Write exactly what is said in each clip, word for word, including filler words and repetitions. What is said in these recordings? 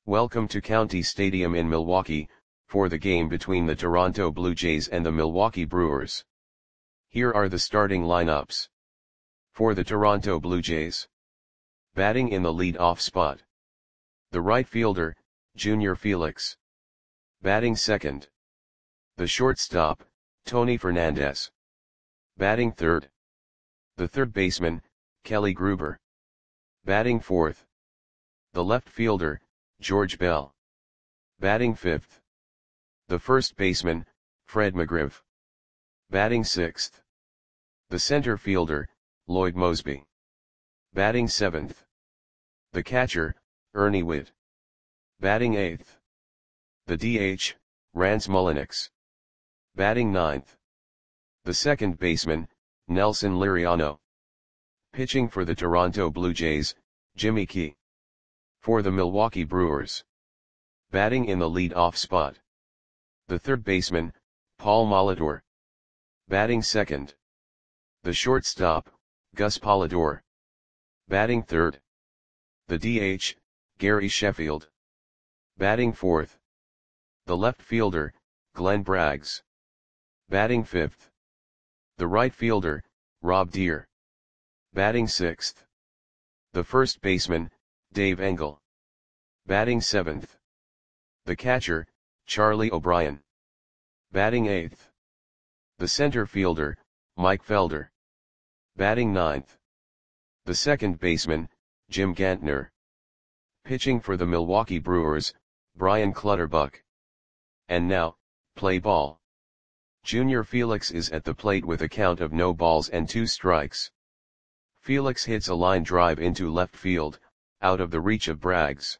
Welcome to County Stadium in Milwaukee, for the game between the Toronto Blue Jays and the Milwaukee Brewers. Here are the starting lineups. For the Toronto Blue Jays. Batting in the lead-off spot. The right fielder, Junior Felix. Batting second. The shortstop, Tony Fernandez. Batting third. The third baseman, Kelly Gruber. Batting fourth. The left fielder, George Bell. Batting fifth. The first baseman, Fred McGriff. Batting sixth. The center fielder, Lloyd Moseby. Batting seventh. The catcher, Ernie Whitt. Batting eighth. The D H, Rance Mulliniks. Batting ninth. The second baseman, Nelson Liriano. Pitching for the Toronto Blue Jays, Jimmy Key. For the Milwaukee Brewers. Batting in the lead-off spot. The third baseman, Paul Molitor. Batting second. The shortstop, Gus Polidor. Batting third. The D H, Gary Sheffield. Batting fourth. The left fielder, Glenn Braggs. Batting fifth. The right fielder, Rob Deer. Batting sixth. The first baseman, Dave Engel. Batting seventh. The catcher, Charlie O'Brien. Batting eighth. The center fielder, Mike Felder. Batting ninth. The second baseman, Jim Gantner. Pitching for the Milwaukee Brewers, Brian Clutterbuck. And now, play ball. Junior Felix is at the plate with a count of no balls and two strikes. Felix hits a line drive into left field, out of the reach of Braggs.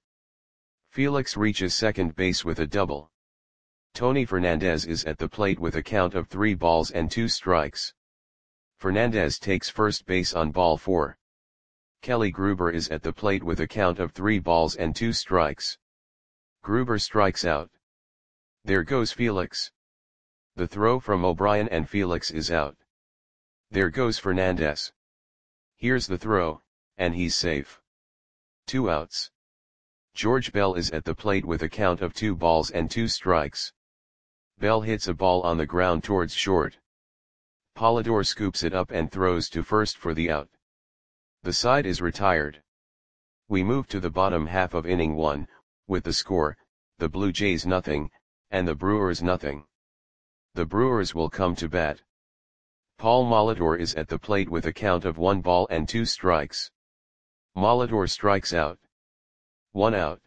Felix reaches second base with a double. Tony Fernandez is at the plate with a count of three balls and two strikes. Fernandez takes first base on ball four. Kelly Gruber is at the plate with a count of three balls and two strikes. Gruber strikes out. There goes Felix. The throw from O'Brien and Felix is out. There goes Fernandez. Here's the throw, and he's safe. Two outs. George Bell is at the plate with a count of two balls and two strikes. Bell hits a ball on the ground towards short. Polidor scoops it up and throws to first for the out. The side is retired. We move to the bottom half of inning one, with the score, the Blue Jays nothing, and the Brewers nothing. The Brewers will come to bat. Paul Molitor is at the plate with a count of one ball and two strikes. Molitor strikes out. One out.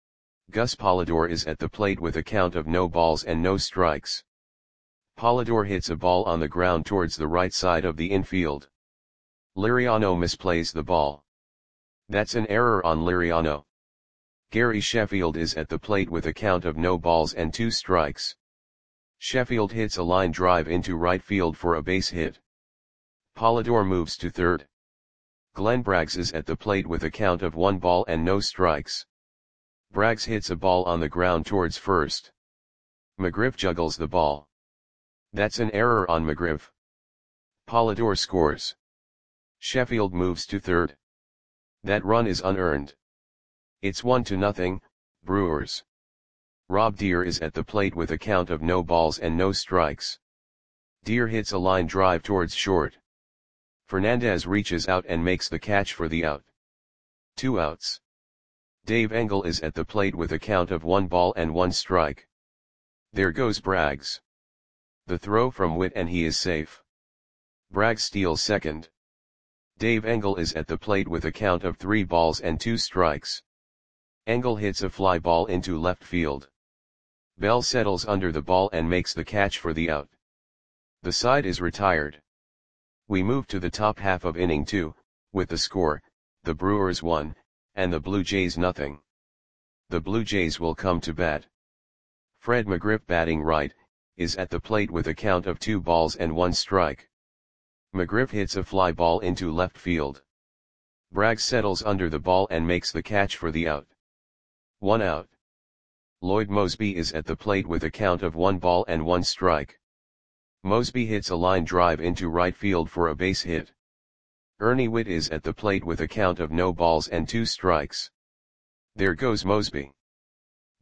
Gus Polidor is at the plate with a count of no balls and no strikes. Polidor hits a ball on the ground towards the right side of the infield. Liriano misplays the ball. That's an error on Liriano. Gary Sheffield is at the plate with a count of no balls and two strikes. Sheffield hits a line drive into right field for a base hit. Polidor moves to third. Glenn Braggs is at the plate with a count of one ball and no strikes. Braggs hits a ball on the ground towards first. McGriff juggles the ball. That's an error on McGriff. Polidor scores. Sheffield moves to third. That run is unearned. It's one to nothing, Brewers. Rob Deer is at the plate with a count of no balls and no strikes. Deer hits a line drive towards short. Fernandez reaches out and makes the catch for the out. Two outs. Dave Engel is at the plate with a count of one ball and one strike. There goes Braggs. The throw from Whitt and he is safe. Braggs steals second. Dave Engel is at the plate with a count of three balls and two strikes. Engel hits a fly ball into left field. Bell settles under the ball and makes the catch for the out. The side is retired. We move to the top half of inning two, with the score, the Brewers one, and the Blue Jays nothing. The Blue Jays will come to bat. Fred McGriff batting right, is at the plate with a count of two balls and one strike. McGriff hits a fly ball into left field. Braggs settles under the ball and makes the catch for the out. One out. Lloyd Moseby is at the plate with a count of one ball and one strike. Moseby hits a line drive into right field for a base hit. Ernie Whitt is at the plate with a count of no balls and two strikes. There goes Moseby.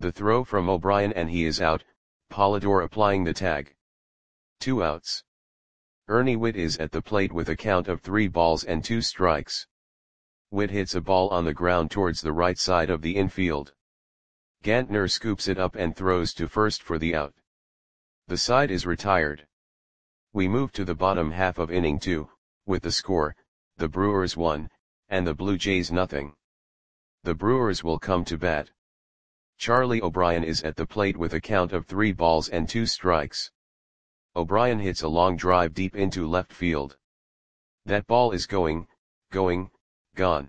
The throw from O'Brien and he is out, Polidor applying the tag. Two outs. Ernie Whitt is at the plate with a count of three balls and two strikes. Whitt hits a ball on the ground towards the right side of the infield. Gantner scoops it up and throws to first for the out. The side is retired. We move to the bottom half of inning two, with the score, the Brewers one, and the Blue Jays nothing. The Brewers will come to bat. Charlie O'Brien is at the plate with a count of three balls and two strikes. O'Brien hits a long drive deep into left field. That ball is going, going, gone.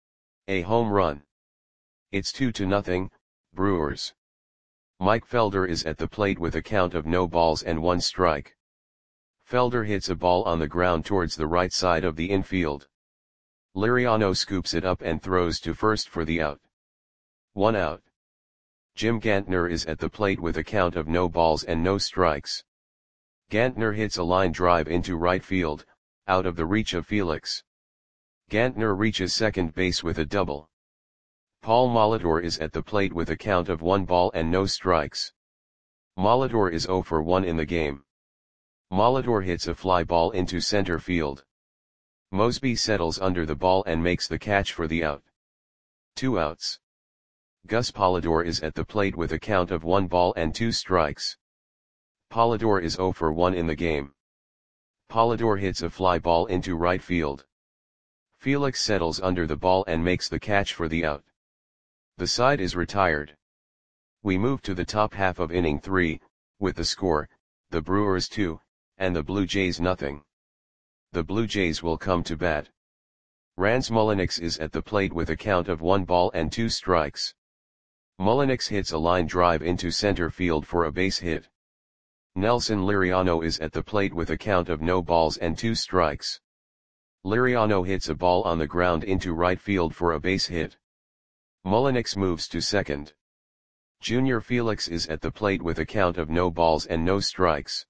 A home run. It's two to nothing, Brewers. Mike Felder is at the plate with a count of no balls and one strike. Felder hits a ball on the ground towards the right side of the infield. Liriano scoops it up and throws to first for the out. One out. Jim Gantner is at the plate with a count of no balls and no strikes. Gantner hits a line drive into right field, out of the reach of Felix. Gantner reaches second base with a double. Paul Molitor is at the plate with a count of one ball and no strikes. Molitor is oh for one in the game. Molitor hits a fly ball into center field. Mosby settles under the ball and makes the catch for the out. Two outs. Gus Polidor is at the plate with a count of one ball and two strikes. Polidor is oh for one in the game. Polidor hits a fly ball into right field. Felix settles under the ball and makes the catch for the out. The side is retired. We move to the top half of inning three, with the score, the Brewers two, and the Blue Jays nothing. The Blue Jays will come to bat. Rans Mulliniks is at the plate with a count of one ball and two strikes. Mulliniks hits a line drive into center field for a base hit. Nelson Liriano is at the plate with a count of no balls and two strikes. Liriano hits a ball on the ground into right field for a base hit. Mulliniks moves to second. Junior Felix is at the plate with a count of no balls and no strikes.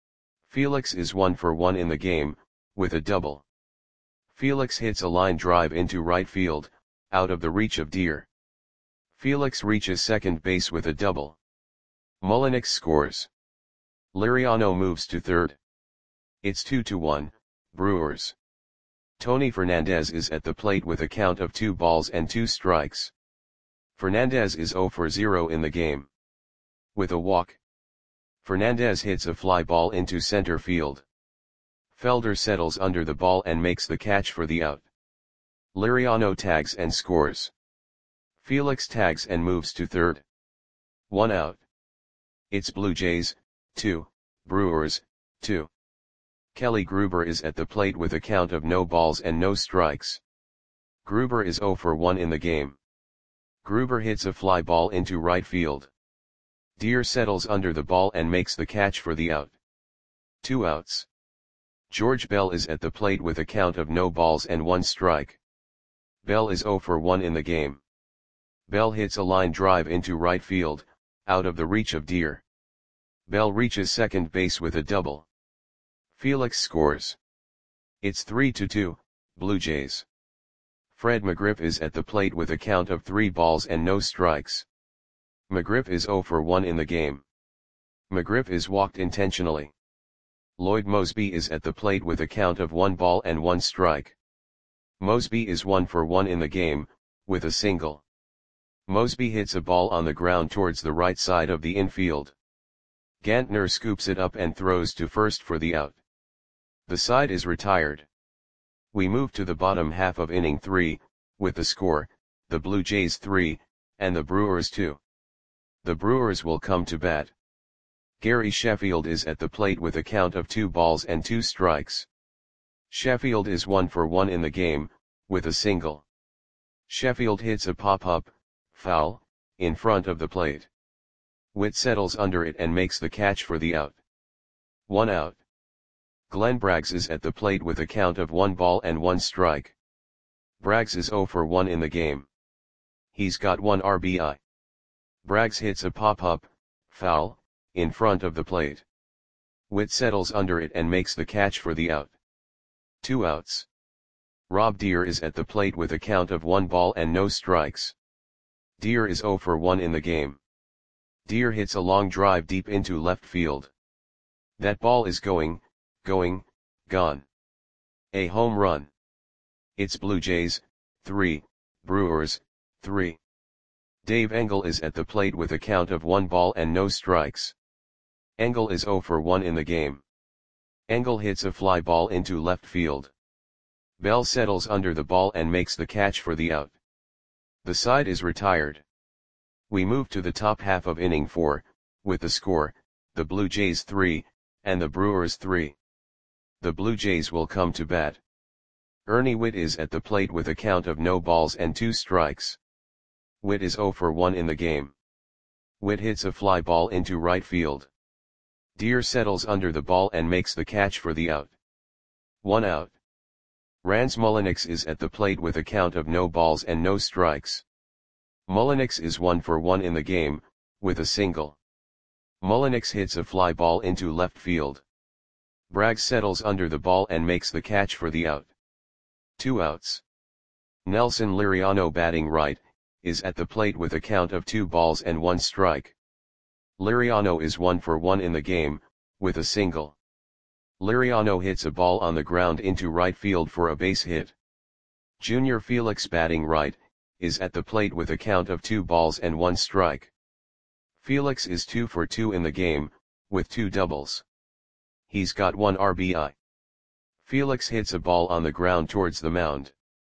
Felix is one for one in the game, with a double. Felix hits a line drive into right field, out of the reach of Deer. Felix reaches second base with a double. Mulliniks scores. Liriano moves to third. It's two to one, Brewers. Tony Fernandez is at the plate with a count of two balls and two strikes. Fernandez is oh for zero in the game. With a walk. Fernandez hits a fly ball into center field. Felder settles under the ball and makes the catch for the out. Liriano tags and scores. Felix tags and moves to third. One out. It's Blue Jays, two, Brewers, two. Kelly Gruber is at the plate with a count of no balls and no strikes. Gruber is oh for one in the game. Gruber hits a fly ball into right field. Deer settles under the ball and makes the catch for the out. Two outs. George Bell is at the plate with a count of no balls and one strike. Bell is oh for one in the game. Bell hits a line drive into right field, out of the reach of Deer. Bell reaches second base with a double. Felix scores. It's three to two, Blue Jays. Fred McGriff is at the plate with a count of three balls and no strikes. McGriff is oh for one in the game. McGriff is walked intentionally. Lloyd Mosby is at the plate with a count of one ball and one strike. Mosby is one for one in the game, with a single. Mosby hits a ball on the ground towards the right side of the infield. Gantner scoops it up and throws to first for the out. The side is retired. We move to the bottom half of inning three, with the score, the Blue Jays three, and the Brewers two. The Brewers will come to bat. Gary Sheffield is at the plate with a count of two balls and two strikes. Sheffield is one for one in the game, with a single. Sheffield hits a pop-up, foul, in front of the plate. Whitt settles under it and makes the catch for the out. One out. Glenn Braggs is at the plate with a count of one ball and one strike. Braggs is oh for one in the game. He's got one R B I. Braggs hits a pop-up, foul, in front of the plate. Whitt settles under it and makes the catch for the out. Two outs. Rob Deer is at the plate with a count of one ball and no strikes. Deer is oh for one in the game. Deer hits a long drive deep into left field. That ball is going, going, gone. A home run. It's Blue Jays, three, Brewers, three. Dave Engel is at the plate with a count of one ball and no strikes. Engel is zero for one in the game. Engel hits a fly ball into left field. Bell settles under the ball and makes the catch for the out. The side is retired. We move to the top half of inning four, with the score, the Blue Jays three, and the Brewers three. The Blue Jays will come to bat. Ernie Whitt is at the plate with a count of no balls and two strikes. Whitt is zero for one in the game. Whitt hits a fly ball into right field. Deer settles under the ball and makes the catch for the out. One out. Rans Mulliniks is at the plate with a count of no balls and no strikes. Mulliniks is one for one in the game, with a single. Mulliniks hits a fly ball into left field. Bragg settles under the ball and makes the catch for the out. Two outs. Nelson Liriano, batting right, is at the plate with a count of two balls and one strike. Liriano is one for one in the game, with a single. Liriano hits a ball on the ground into right field for a base hit. Junior Felix, batting right, is at the plate with a count of two balls and one strike. Felix is two for two in the game, with two doubles. He's got one R B I. Felix hits a ball on the ground towards the mound.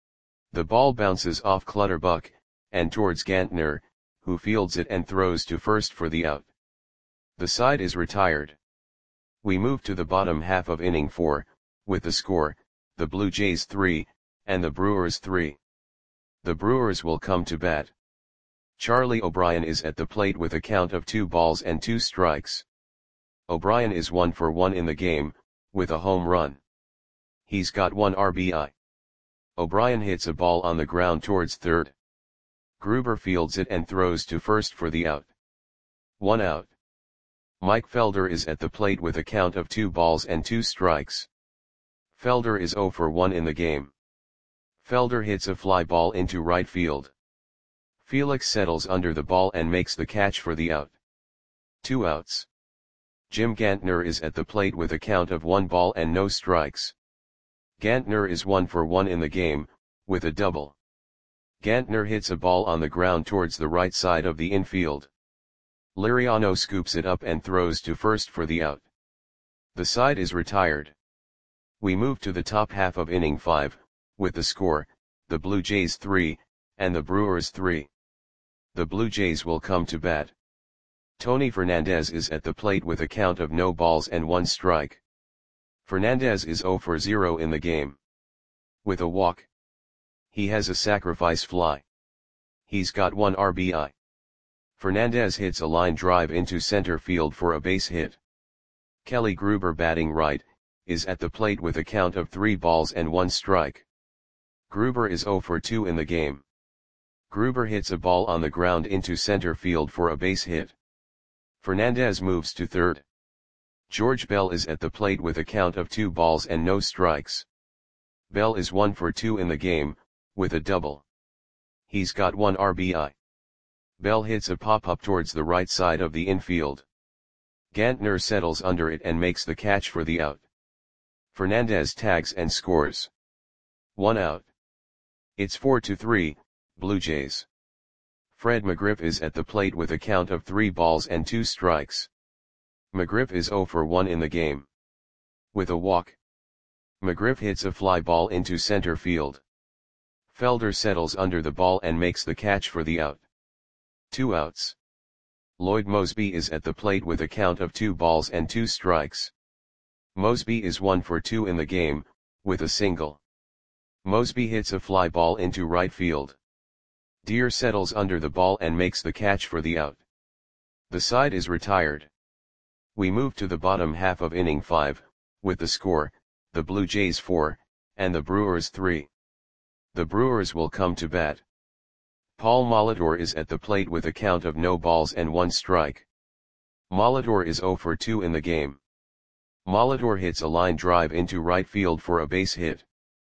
The ball bounces off Clutterbuck, and towards Gantner, who fields it and throws to first for the out. The side is retired. We move to the bottom half of inning four, with the score, the Blue Jays three, and the Brewers three. The Brewers will come to bat. Charlie O'Brien is at the plate with a count of two balls and two strikes. O'Brien is one for one in the game, with a home run. He's got one R B I. O'Brien hits a ball on the ground towards third. Gruber fields it and throws to first for the out. One out. Mike Felder is at the plate with a count of two balls and two strikes. Felder is zero for one in the game. Felder hits a fly ball into right field. Felix settles under the ball and makes the catch for the out. Two outs. Jim Gantner is at the plate with a count of one ball and no strikes. Gantner is one for one in the game, with a double. Gantner hits a ball on the ground towards the right side of the infield. Liriano scoops it up and throws to first for the out. The side is retired. We move to the top half of inning five, with the score, the Blue Jays three, and the Brewers three. The Blue Jays will come to bat. Tony Fernandez is at the plate with a count of no balls and one strike. Fernandez is zero for zero in the game. With a walk. He has a sacrifice fly. He's got one R B I. Fernandez hits a line drive into center field for a base hit. Kelly Gruber, batting right, is at the plate with a count of three balls and one strike. Gruber is zero for two in the game. Gruber hits a ball on the ground into center field for a base hit. Fernandez moves to third. George Bell is at the plate with a count of two balls and no strikes. Bell is one for two in the game, with a double. He's got one R B I. Bell hits a pop-up towards the right side of the infield. Gantner settles under it and makes the catch for the out. Fernandez tags and scores. One out. It's four to three, Blue Jays. Fred McGriff is at the plate with a count of three balls and two strikes. McGriff is zero for one in the game. With a walk. McGriff hits a fly ball into center field. Felder settles under the ball and makes the catch for the out. Two outs. Lloyd Mosby is at the plate with a count of two balls and two strikes. Mosby is one for two in the game, with a single. Mosby hits a fly ball into right field. Deer settles under the ball and makes the catch for the out. The side is retired. We move to the bottom half of inning five, with the score, the Blue Jays four, and the Brewers three. The Brewers will come to bat. Paul Molitor is at the plate with a count of no balls and one strike. Molitor is zero for two in the game. Molitor hits a line drive into right field for a base hit.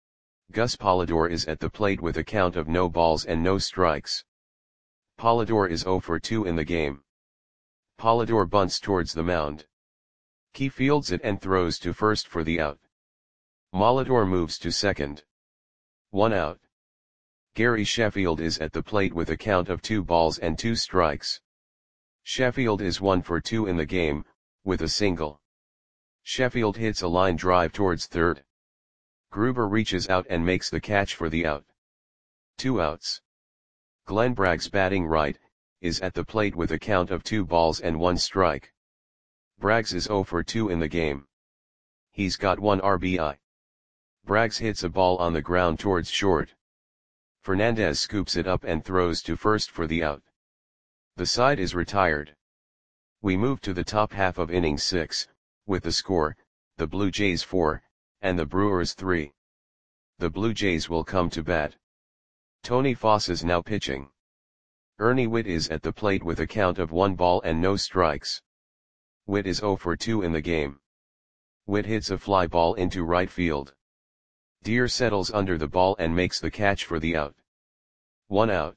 Gus Polidor is at the plate with a count of no balls and no strikes. Polidor is zero for two in the game. Polidor bunts towards the mound. Key fields it and throws to first for the out. Molitor moves to second. One out. Gary Sheffield is at the plate with a count of two balls and two strikes. Sheffield is one for two in the game, with a single. Sheffield hits a line drive towards third. Gruber reaches out and makes the catch for the out. Two outs. Glenn Braggs, batting right, is at the plate with a count of two balls and one strike. Braggs is oh for two in the game. He's got one R B I. Braggs hits a ball on the ground towards short. Fernandez scoops it up and throws to first for the out. The side is retired. We move to the top half of inning six, with the score, the Blue Jays four, and the Brewers three. The Blue Jays will come to bat. Tony Foss is now pitching. Ernie Whitt is at the plate with a count of one ball and no strikes. Whitt is oh for two in the game. Whitt hits a fly ball into right field. Deer settles under the ball and makes the catch for the out. One out.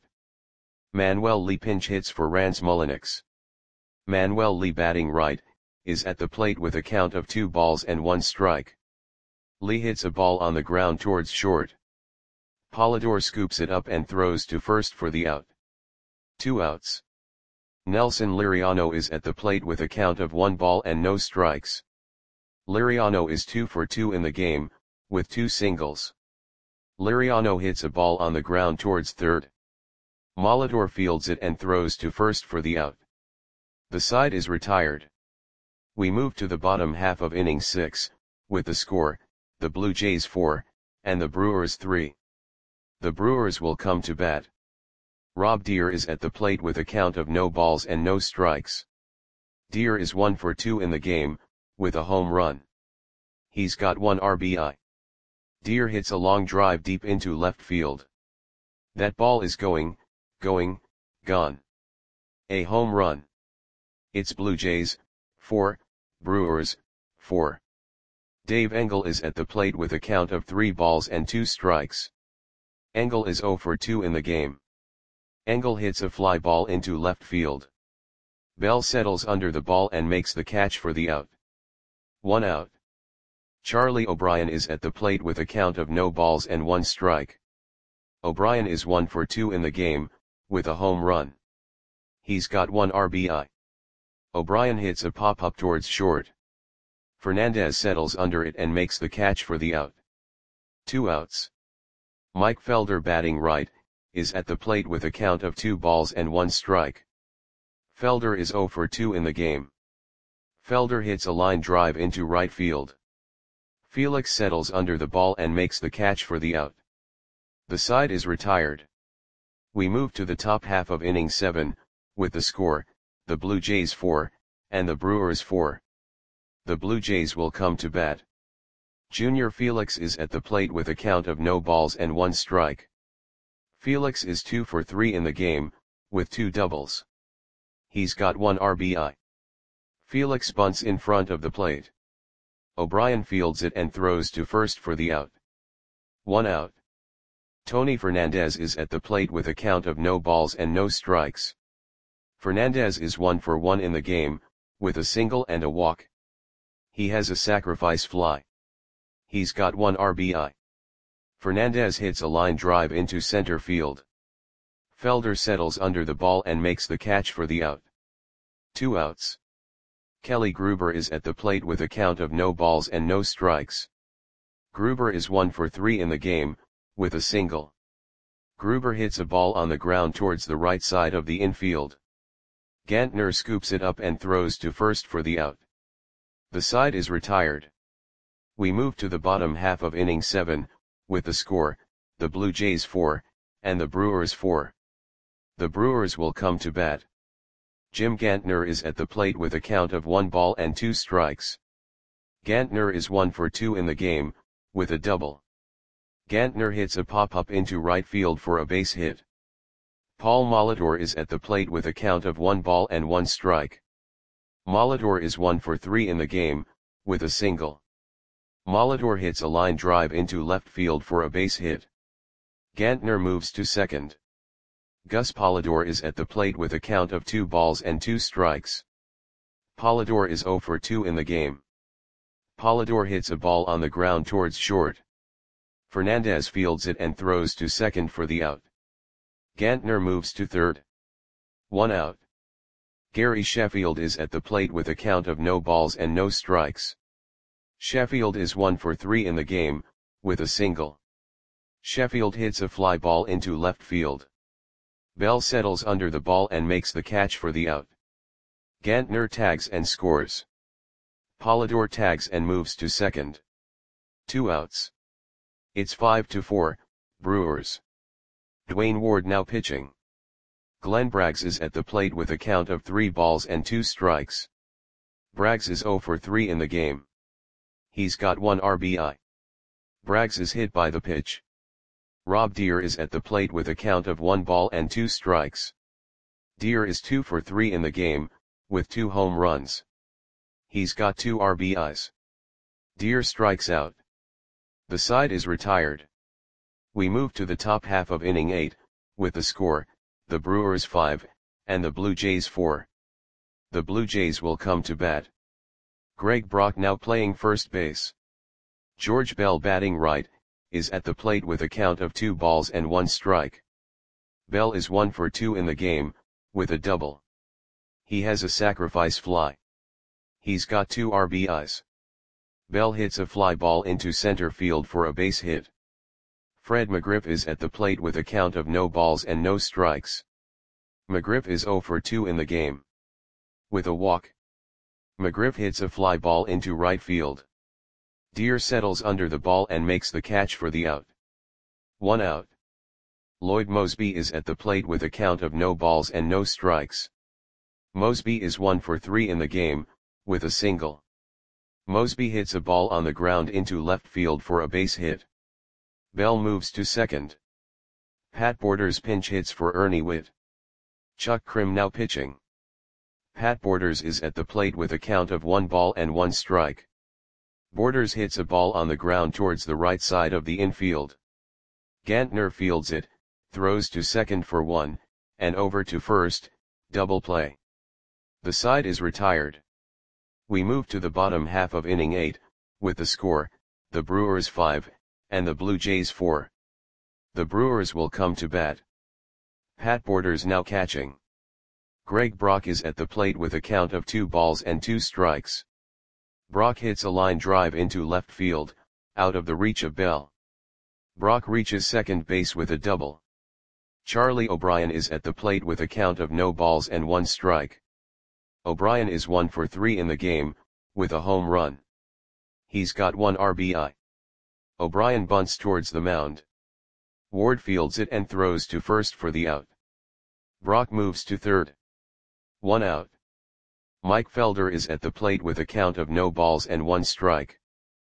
Manuel Lee pinch hits for Rans Mulliniks. Manuel Lee, batting right, is at the plate with a count of two balls and one strike. Lee hits a ball on the ground towards short. Polidor scoops it up and throws to first for the out. Two outs. Nelson Liriano is at the plate with a count of one ball and no strikes. Liriano is two for two in the game, with two singles. Liriano hits a ball on the ground towards third. Molitor fields it and throws to first for the out. The side is retired. We move to the bottom half of inning six, with the score, the Blue Jays four, and the Brewers three. The Brewers will come to bat. Rob Deer is at the plate with a count of no balls and no strikes. Deer is one for two in the game, with a home run. He's got one R B I. Deer hits a long drive deep into left field. That ball is going, going, gone. A home run. It's Blue Jays, four, Brewers, four. Dave Engel is at the plate with a count of three balls and two strikes. Engel is oh for two in the game. Engel hits a fly ball into left field. Bell settles under the ball and makes the catch for the out. One out. Charlie O'Brien is at the plate with a count of no balls and one strike. O'Brien is one for two in the game, with a home run. He's got one R B I. O'Brien hits a pop-up towards short. Fernandez settles under it and makes the catch for the out. Two outs. Mike Felder, batting right, is at the plate with a count of two balls and one strike. Felder is oh for two in the game. Felder hits a line drive into right field. Felix settles under the ball and makes the catch for the out. The side is retired. We move to the top half of inning seven, with the score, the Blue Jays four, and the Brewers four. The Blue Jays will come to bat. Junior Felix is at the plate with a count of no balls and one strike. Felix is two for three in the game, with two doubles. He's got one R B I. Felix bunts in front of the plate. O'Brien fields it and throws to first for the out. One out. Tony Fernandez is at the plate with a count of no balls and no strikes. Fernandez is one for one in the game, with a single and a walk. He has a sacrifice fly. He's got one R B I. Fernandez hits a line drive into center field. Felder settles under the ball and makes the catch for the out. Two outs. Kelly Gruber is at the plate with a count of no balls and no strikes. Gruber is one for three in the game, with a single. Gruber hits a ball on the ground towards the right side of the infield. Gantner scoops it up and throws to first for the out. The side is retired. We move to the bottom half of inning seven, with the score, the Blue Jays four, and the Brewers four. The Brewers will come to bat. Jim Gantner is at the plate with a count of one ball and two strikes. Gantner is one for two in the game, with a double. Gantner hits a pop-up into right field for a base hit. Paul Molitor is at the plate with a count of one ball and one strike. Molitor is one for three in the game, with a single. Molitor hits a line drive into left field for a base hit. Gantner moves to second. Gus Polidor is at the plate with a count of two balls and two strikes. Polidor is zero for two in the game. Polidor hits a ball on the ground towards short. Fernandez fields it and throws to second for the out. Gantner moves to third. One out. Gary Sheffield is at the plate with a count of no balls and no strikes. Sheffield is one for three in the game, with a single. Sheffield hits a fly ball into left field. Bell settles under the ball and makes the catch for the out. Gantner tags and scores. Polidor tags and moves to second. Two outs. It's five to four, Brewers. Dwayne Ward now pitching. Glenn Braggs is at the plate with a count of three balls and two strikes. Braggs is zero for three in the game. He's got one R B I. Braggs is hit by the pitch. Rob Deer is at the plate with a count of one ball and two strikes. Deer is two for three in the game, with two home runs. He's got two R B Is. Deer strikes out. The side is retired. We move to the top half of inning eight, with the score, the Brewers five, and the Blue Jays four. The Blue Jays will come to bat. Greg Brock now playing first base. George Bell batting right, is at the plate with a count of two balls and one strike. Bell is one for two in the game, with a double. He has a sacrifice fly. He's got two R B Is. Bell hits a fly ball into center field for a base hit. Fred McGriff is at the plate with a count of no balls and no strikes. McGriff is zero for two in the game. With a walk. McGriff hits a fly ball into right field. Deer settles under the ball and makes the catch for the out. One out. Lloyd Moseby is at the plate with a count of no balls and no strikes. Moseby is one for three in the game, with a single. Moseby hits a ball on the ground into left field for a base hit. Bell moves to second. Pat Borders pinch hits for Ernie Whitt. Chuck Krim now pitching. Pat Borders is at the plate with a count of one ball and one strike. Borders hits a ball on the ground towards the right side of the infield. Gantner fields it, throws to second for one, and over to first, double play. The side is retired. We move to the bottom half of inning eight, with the score, the Brewers five, and the Blue Jays four. The Brewers will come to bat. Pat Borders now catching. Greg Brock is at the plate with a count of two balls and two strikes. Brock hits a line drive into left field, out of the reach of Bell. Brock reaches second base with a double. Charlie O'Brien is at the plate with a count of no balls and one strike. O'Brien is one for three in the game, with a home run. He's got one R B I. O'Brien bunts towards the mound. Ward fields it and throws to first for the out. Brock moves to third. One out. Mike Felder is at the plate with a count of no balls and one strike.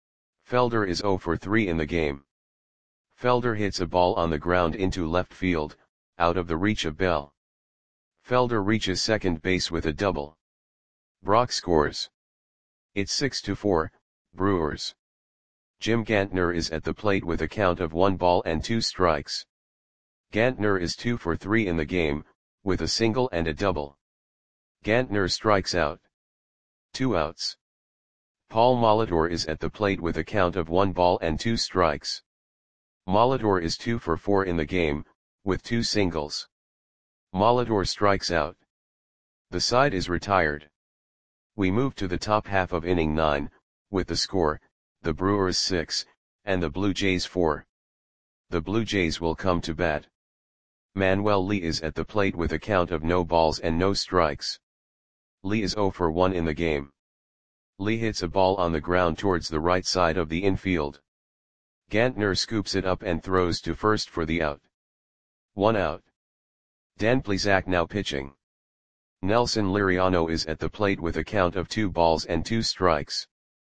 Felder is zero for three in the game. Felder hits a ball on the ground into left field, out of the reach of Bell. Felder reaches second base with a double. Brock scores. It's six to four, Brewers. Jim Gantner is at the plate with a count of one ball and two strikes. Gantner is two for three in the game, with a single and a double. Gantner strikes out. Two outs. Paul Molitor is at the plate with a count of one ball and two strikes. Molitor is two for four in the game, with two singles. Molitor strikes out. The side is retired. We move to the top half of inning nine, with the score, the Brewers six, and the Blue Jays four. The Blue Jays will come to bat. Manuel Lee is at the plate with a count of no balls and no strikes. Lee is zero for one in the game. Lee hits a ball on the ground towards the right side of the infield. Gantner scoops it up and throws to first for the out. One out. Dan Plesac now pitching. Nelson Liriano is at the plate with a count of two balls and two strikes.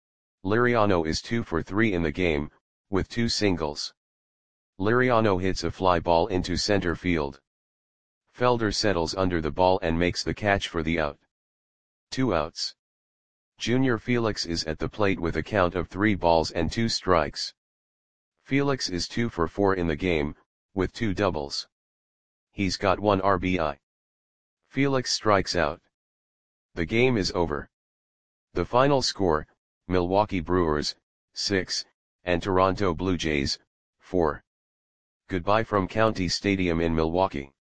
Liriano is two for three in the game, with two singles. Liriano hits a fly ball into center field. Felder settles under the ball and makes the catch for the out. Two outs. Junior Felix is at the plate with a count of three balls and two strikes. Felix is two for four in the game, with two doubles. He's got one R B I. Felix strikes out. The game is over. The final score, Milwaukee Brewers, six, and Toronto Blue Jays, four. Goodbye from County Stadium in Milwaukee.